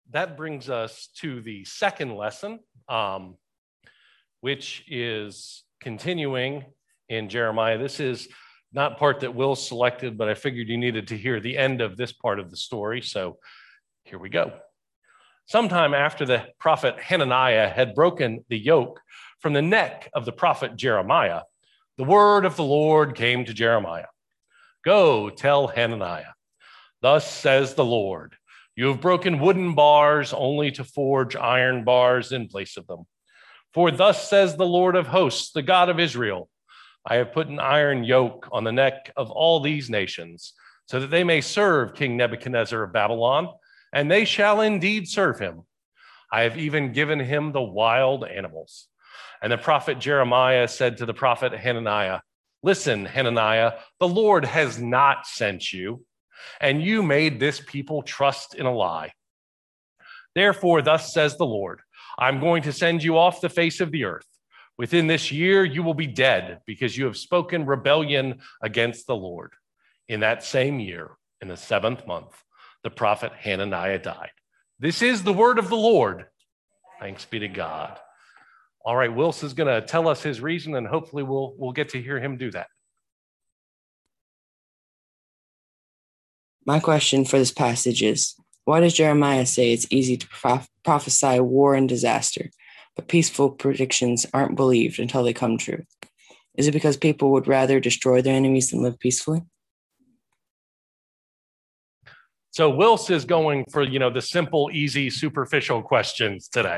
that brings us to the second lesson, which is continuing in Jeremiah. This is not part that Will selected, but I figured you needed to hear the end of this part of the story. So here we go. Sometime after the prophet Hananiah had broken the yoke from the neck of the prophet Jeremiah, the word of the Lord came to Jeremiah. Go tell Hananiah, thus says the Lord, you have broken wooden bars only to forge iron bars in place of them. For thus says the Lord of hosts, the God of Israel, I have put an iron yoke on the neck of all these nations, so that they may serve King Nebuchadnezzar of Babylon, and they shall indeed serve him. I have even given him the wild animals. And the prophet Jeremiah said to the prophet Hananiah, listen, Hananiah, the Lord has not sent you, and you made this people trust in a lie. Therefore, thus says the Lord, I'm going to send you off the face of the earth. Within this year, you will be dead because you have spoken rebellion against the Lord. In that same year, in the 7th month, the prophet Hananiah died. This is the word of the Lord. Thanks be to God. All right, Wilson is going to tell us his reason, and hopefully we'll get to hear him do that. My question for this passage is, why does Jeremiah say it's easy to prophesy war and disaster, but peaceful predictions aren't believed until they come true? Is it because people would rather destroy their enemies than live peacefully? So Wills is going for, the simple, easy, superficial questions today.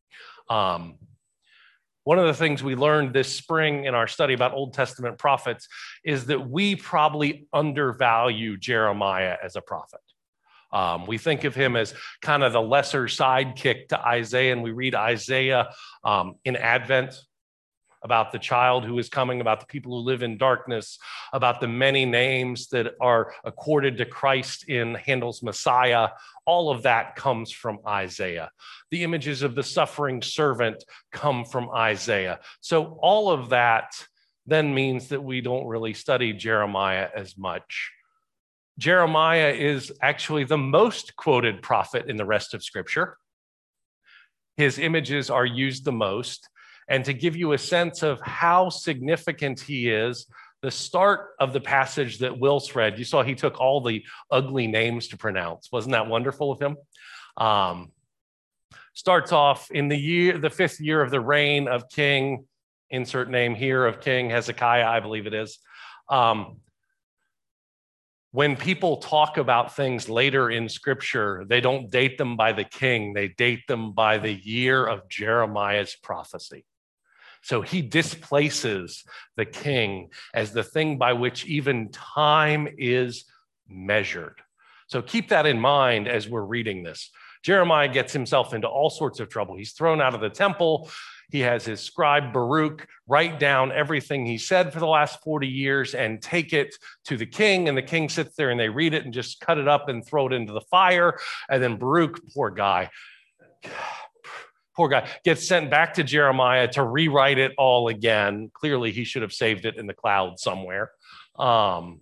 One of the things we learned this spring in our study about Old Testament prophets is that we probably undervalue Jeremiah as a prophet. We think of him as kind of the lesser sidekick to Isaiah, and we read Isaiah in Advent about the child who is coming, about the people who live in darkness, about the many names that are accorded to Christ in Handel's Messiah. All of that comes from Isaiah. The images of the suffering servant come from Isaiah. So all of that then means that we don't really study Jeremiah as much. Jeremiah is actually the most quoted prophet in the rest of Scripture. His images are used the most. And to give you a sense of how significant he is, the start of the passage that Wills read, you saw he took all the ugly names to pronounce. Wasn't that wonderful of him? Starts off in the 5th year of the reign of King, insert name here, of King Hezekiah, I believe it is. When people talk about things later in Scripture, they don't date them by the king, they date them by the year of Jeremiah's prophecy. So he displaces the king as the thing by which even time is measured. So keep that in mind as we're reading this. Jeremiah gets himself into all sorts of trouble. He's thrown out of the temple. He has his scribe Baruch write down everything he said for the last 40 years and take it to the king. And the king sits there and they read it and just cut it up and throw it into the fire. And then Baruch, poor guy, gets sent back to Jeremiah to rewrite it all again. Clearly, he should have saved it in the cloud somewhere. But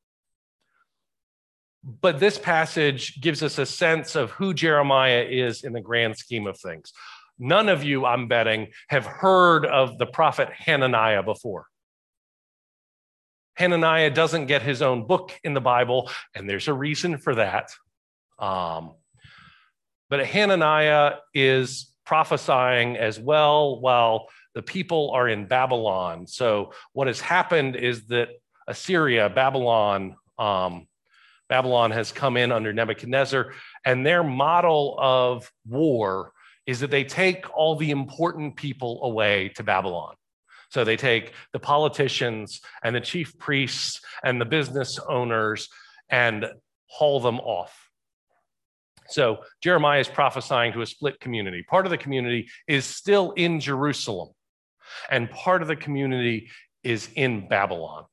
this passage gives us a sense of who Jeremiah is in the grand scheme of things. None of you, I'm betting, have heard of the prophet Hananiah before. Hananiah doesn't get his own book in the Bible, and there's a reason for that. But Hananiah is prophesying as well while the people are in Babylon. So what has happened is that Assyria, Babylon has come in under Nebuchadnezzar, and their model of war is that they take all the important people away to Babylon. So they take the politicians and the chief priests and the business owners and haul them off. So Jeremiah is prophesying to a split community. Part of the community is still in Jerusalem, and part of the community is in Babylon.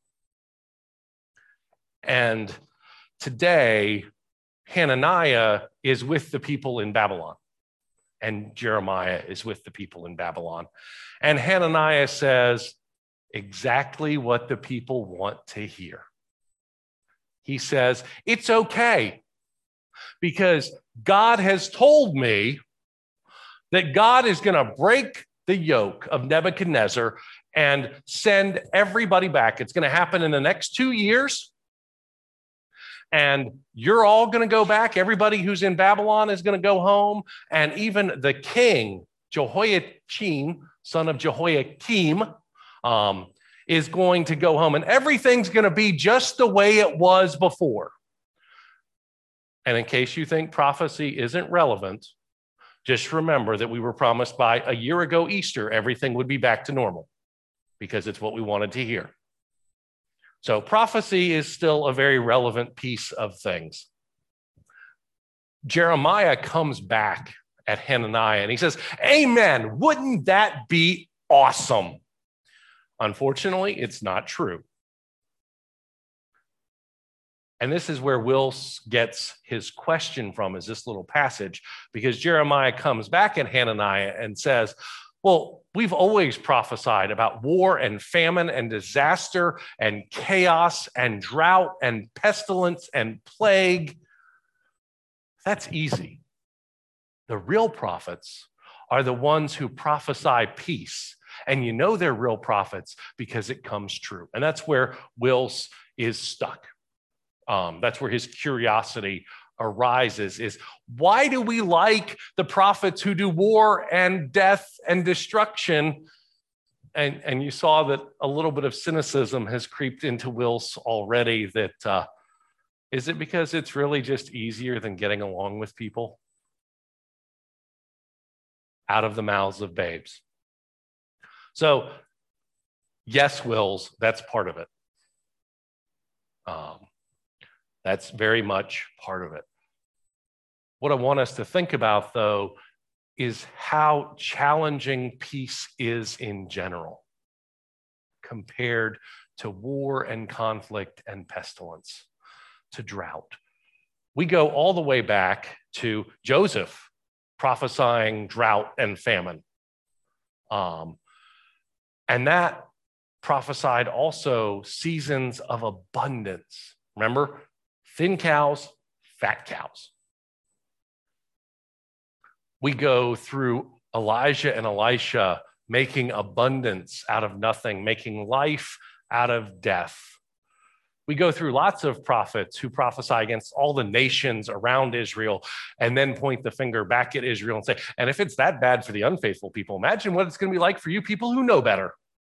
And today, Hananiah is with the people in Babylon, and Jeremiah is with the people in Babylon. And Hananiah says exactly what the people want to hear. He says, it's okay. because God has told me that God is going to break the yoke of Nebuchadnezzar and send everybody back. It's going to happen in the next 2 years. And you're all going to go back. Everybody who's in Babylon is going to go home. And even the king, Jehoiachin, son of Jehoiakim, is going to go home. And everything's going to be just the way it was before. And in case you think prophecy isn't relevant, just remember that we were promised by a year ago Easter, everything would be back to normal, because it's what we wanted to hear. So prophecy is still a very relevant piece of things. Jeremiah comes back at Hananiah and he says, "Amen, wouldn't that be awesome?" Unfortunately, it's not true. And this is where Will gets his question from, is this little passage, because Jeremiah comes back at Hananiah and says, well, we've always prophesied about war and famine and disaster and chaos and drought and pestilence and plague. That's easy. The real prophets are the ones who prophesy peace. And you know they're real prophets because it comes true. And that's where Will's is stuck. That's where his curiosity arises, is why do we like the prophets who do war and death and destruction? And you saw that a little bit of cynicism has creeped into Will's already, that is it because it's really just easier than getting along with people? Out of the mouths of babes. So yes, Wills, that's part of it. That's very much part of it. What I want us to think about, though, is how challenging peace is in general compared to war and conflict and pestilence, to drought. We go all the way back to Joseph prophesying drought and famine. And that prophesied also seasons of abundance. Remember? Thin cows, fat cows. We go through Elijah and Elisha making abundance out of nothing, making life out of death. We go through lots of prophets who prophesy against all the nations around Israel and then point the finger back at Israel and say, and if it's that bad for the unfaithful people, imagine what it's going to be like for you people who know better.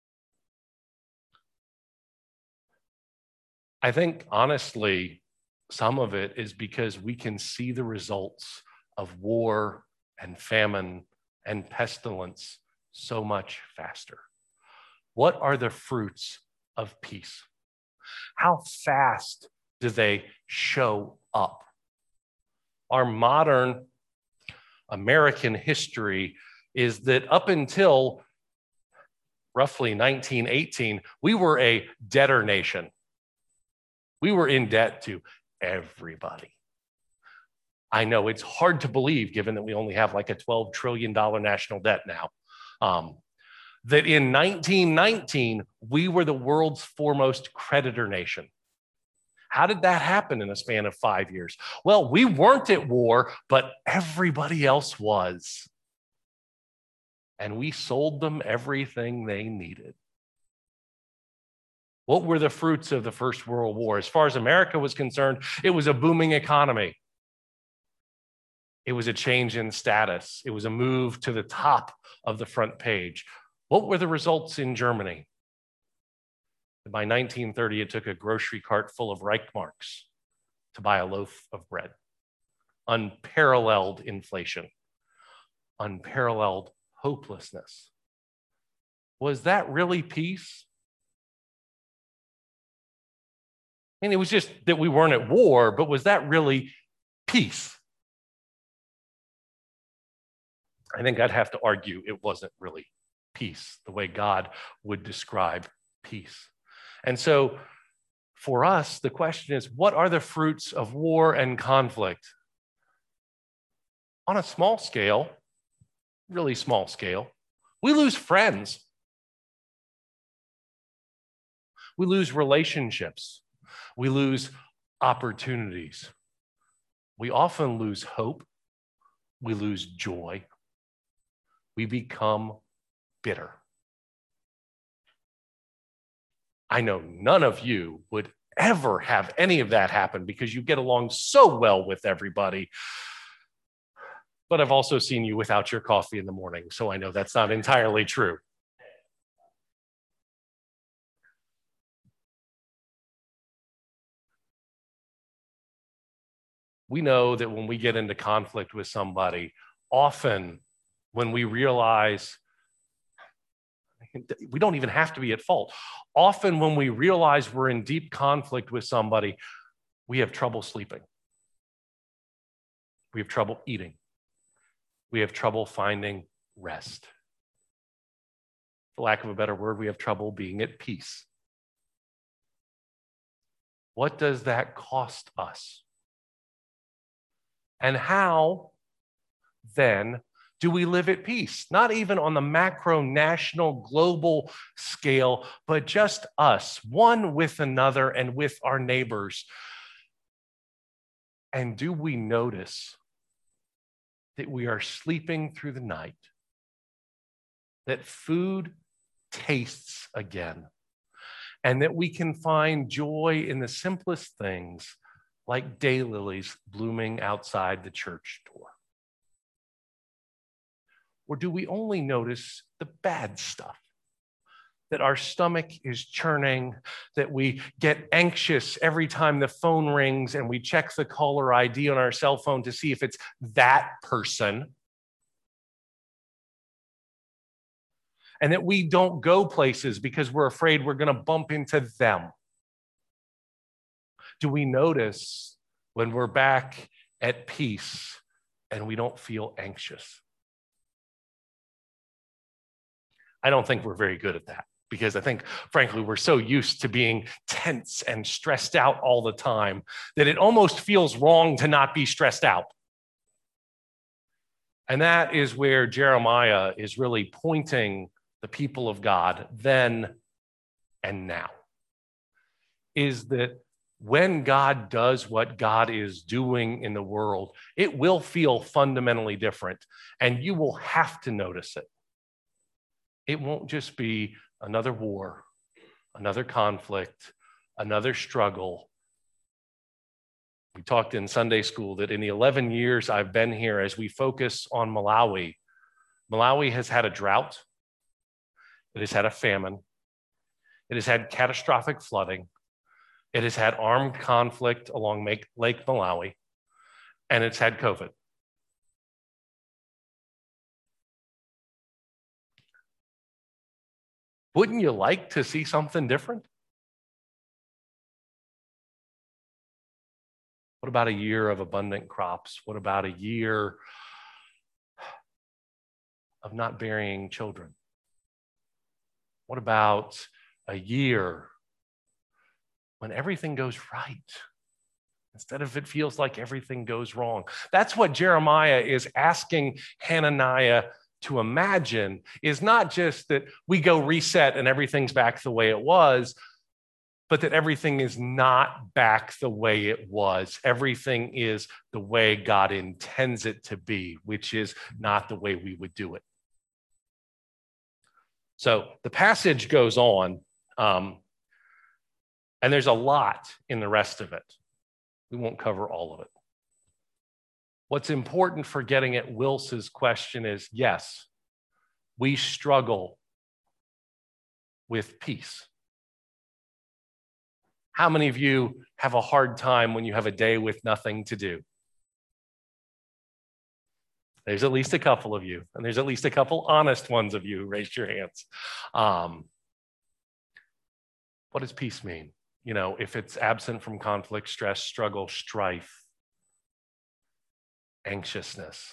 I think, honestly, some of it is because we can see the results of war and famine and pestilence so much faster. What are the fruits of peace? How fast do they show up? Our modern American history is that up until roughly 1918, we were a debtor nation. We were in debt to everybody. I know it's hard to believe, given that we only have like a $12 trillion national debt now, that in 1919, we were the world's foremost creditor nation. How did that happen in a span of 5 years? Well, we weren't at war, but everybody else was. And we sold them everything they needed. What were the fruits of the First World War? As far as America was concerned, it was a booming economy. It was a change in status. It was a move to the top of the front page. What were the results in Germany? By 1930, it took a grocery cart full of Reichmarks to buy a loaf of bread. Unparalleled inflation, unparalleled hopelessness. Was that really peace? I mean, it was just that we weren't at war, but was that really peace? I think I'd have to argue it wasn't really peace, the way God would describe peace. And so for us, the question is, what are the fruits of war and conflict? On a small scale, really small scale, we lose friends. We lose relationships. We lose opportunities. we often lose hope, we lose joy, we become bitter. I know none of you would ever have any of that happen because you get along so well with everybody. But I've also seen you without your coffee in the morning, so I know that's not entirely true. We know that when we get into conflict with somebody, often when we realize we don't even have to be at fault, often when we realize we're in deep conflict with somebody, we have trouble sleeping. We have trouble eating. We have trouble finding rest. For lack of a better word, we have trouble being at peace. What does that cost us? And how, then, do we live at peace? Not even on the macro, national, global scale, but just us, one with another and with our neighbors. And do we notice that we are sleeping through the night, that food tastes again, and that we can find joy in the simplest things, like daylilies blooming outside the church door? Or do we only notice the bad stuff? That our stomach is churning, that we get anxious every time the phone rings and we check the caller ID on our cell phone to see if it's that person. And that we don't go places because we're afraid we're going to bump into them. Do we notice when we're back at peace and we don't feel anxious? I don't think we're very good at that because I think, frankly, we're so used to being tense and stressed out all the time that it almost feels wrong to not be stressed out. And that is where Jeremiah is really pointing the people of God then and now, is that when God does what God is doing in the world, it will feel fundamentally different, and you will have to notice it. It won't just be another war, another conflict, another struggle. We talked in Sunday school that in the 11 years I've been here, as we focus on Malawi, Malawi has had a drought, it has had a famine, it has had catastrophic flooding, it has had armed conflict along Lake Malawi, and it's had COVID. Wouldn't you like to see something different? What about a year of abundant crops? What about a year of not burying children? What about a year when everything goes right instead of it feels like everything goes wrong? That's what Jeremiah is asking Hananiah to imagine, is not just that we go reset and everything's back the way it was, but that everything is not back the way it was. Everything is the way God intends it to be, which is not the way we would do it. So the passage goes on, and there's a lot in the rest of it. We won't cover all of it. What's important for getting at Wils's question is, yes, we struggle with peace. How many of you have a hard time when you have a day with nothing to do? There's at least a couple of you, and there's at least a couple honest ones of you who raised your hands. What does peace mean? You know, if it's absent from conflict, stress, struggle, strife, anxiousness.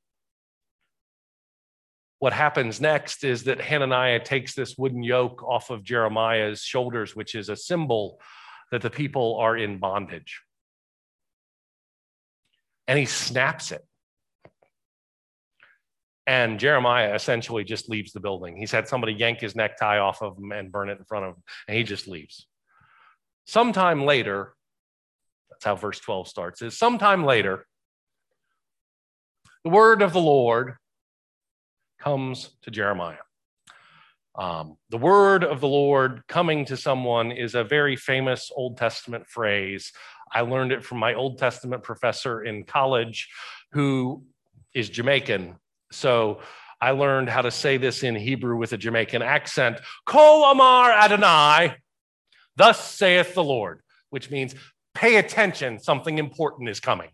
What happens next is that Hananiah takes this wooden yoke off of Jeremiah's shoulders, which is a symbol that the people are in bondage. And he snaps it. And Jeremiah essentially just leaves the building. He's had somebody yank his necktie off of him and burn it in front of him, and he just leaves. Sometime later, That's how verse 12 starts, is sometime later, the word of the Lord comes to Jeremiah. The word of the Lord coming to someone is a very famous Old Testament phrase. I learned it from my Old Testament professor in college who is Jamaican. So I learned how to say this in Hebrew with a Jamaican accent. Kol Amar Adonai, thus saith the Lord, which means pay attention, something important is coming.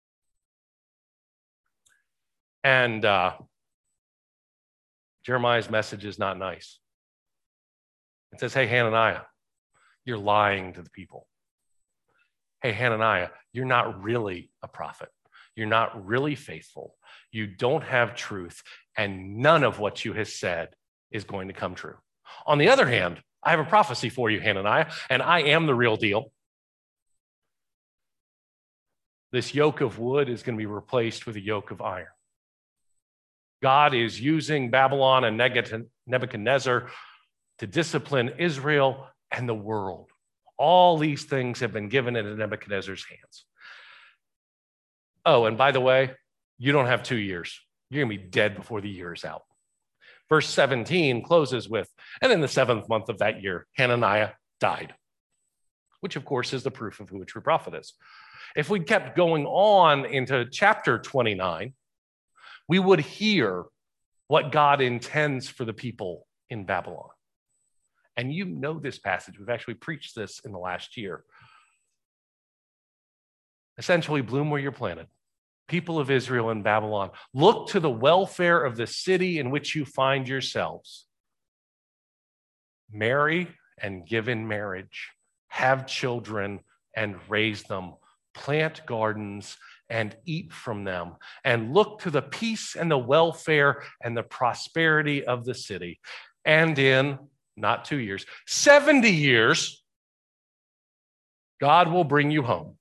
And Jeremiah's message is not nice. It says, hey, Hananiah, you're lying to the people. Hey, Hananiah, you're not really a prophet. You're not really faithful. You don't have truth, and none of what you have said is going to come true. On the other hand, I have a prophecy for you, Hananiah, and I am the real deal. This yoke of wood is going to be replaced with a yoke of iron. God is using Babylon and Nebuchadnezzar to discipline Israel and the world. All these things have been given into Nebuchadnezzar's hands. Oh, and by the way, you don't have 2 years. You're going to be dead before the year is out. Verse 17 closes with, and in the 7th month of that year, Hananiah died, which of course is the proof of who a true prophet is. If we kept going on into chapter 29, we would hear what God intends for the people in Babylon. And you know this passage. We've actually preached this in the last year. Essentially, bloom where you're planted. People of Israel in Babylon, look to the welfare of the city in which you find yourselves. Marry and give in marriage. Have children and raise them. Plant gardens and eat from them, and look to the peace and the welfare and the prosperity of the city. And in, not 2 years, 70 years, God will bring you home.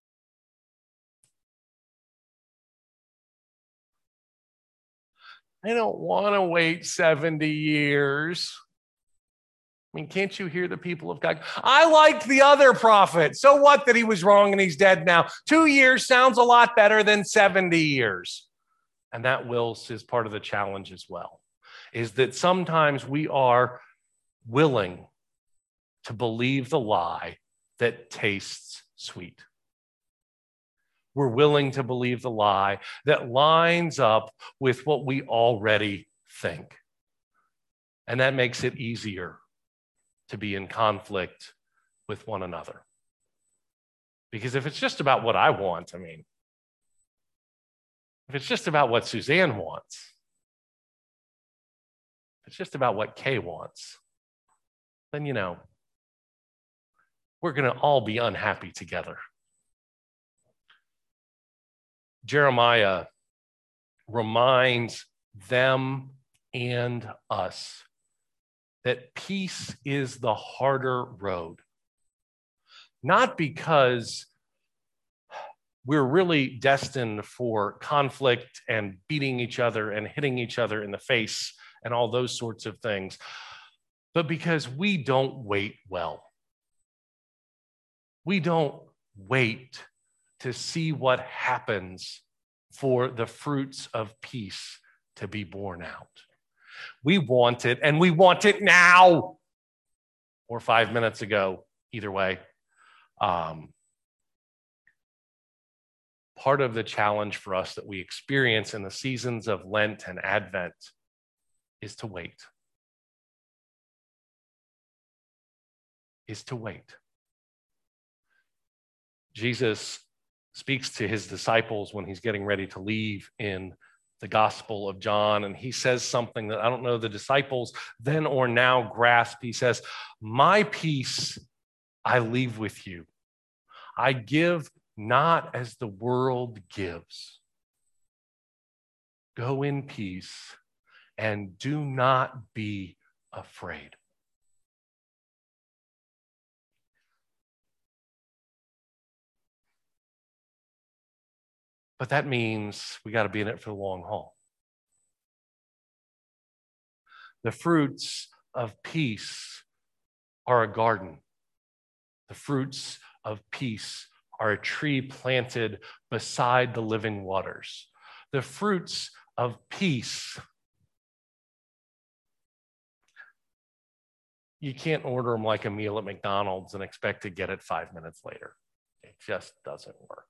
I don't want to wait 70 years. I mean, can't you hear the people of God? I liked the other prophet. So what that he was wrong and he's dead now? 2 years sounds a lot better than 70 years. And that, Wills, is part of the challenge as well, is that sometimes we are willing to believe the lie that tastes sweet. We're willing to believe the lie that lines up with what we already think. And that makes it easier to be in conflict with one another. Because if it's just about what I want, if it's just about what Suzanne wants, if it's just about what Kay wants, then, we're going to all be unhappy together. Jeremiah reminds them and us that peace is the harder road. Not because we're really destined for conflict and beating each other and hitting each other in the face and all those sorts of things, but because we don't wait well. We don't wait to see what happens for the fruits of peace to be born out. We want it, and we want it now, or 5 minutes ago, either way. Part of the challenge for us that we experience in the seasons of Lent and Advent is to wait. Jesus speaks to his disciples when he's getting ready to leave in the Gospel of John, and he says something that I don't know the disciples then or now grasp. He says, "My peace I leave with you. I give not as the world gives. Go in peace and do not be afraid." But that means we got to be in it for the long haul. The fruits of peace are a garden. The fruits of peace are a tree planted beside the living waters. The fruits of peace. You can't order them like a meal at McDonald's and expect to get it 5 minutes later. It just doesn't work.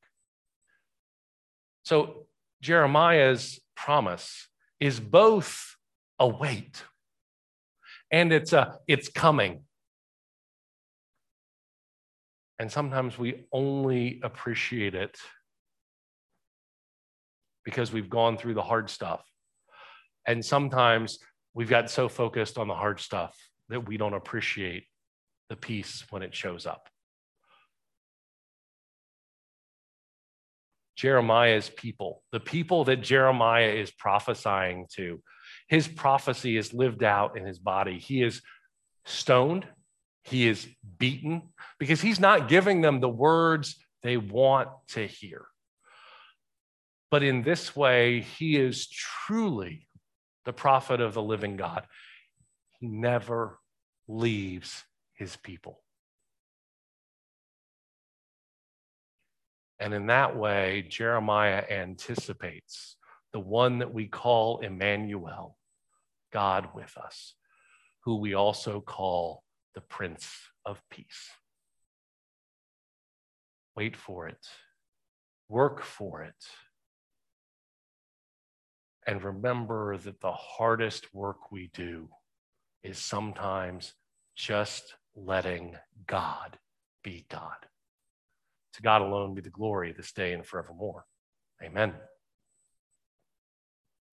So Jeremiah's promise is both a wait and it's coming. And sometimes we only appreciate it because we've gone through the hard stuff. And sometimes we've got so focused on the hard stuff that we don't appreciate the peace when it shows up. Jeremiah's people, the people that Jeremiah is prophesying to, his prophecy is lived out in his body. He is stoned. He is beaten because he's not giving them the words they want to hear. But in this way, he is truly the prophet of the living God. He never leaves his people. And in that way, Jeremiah anticipates the one that we call Emmanuel, God with us, who we also call the Prince of Peace. Wait for it. Work for it. And remember that the hardest work we do is sometimes just letting God be God. To God alone be the glory this day and forevermore. Amen.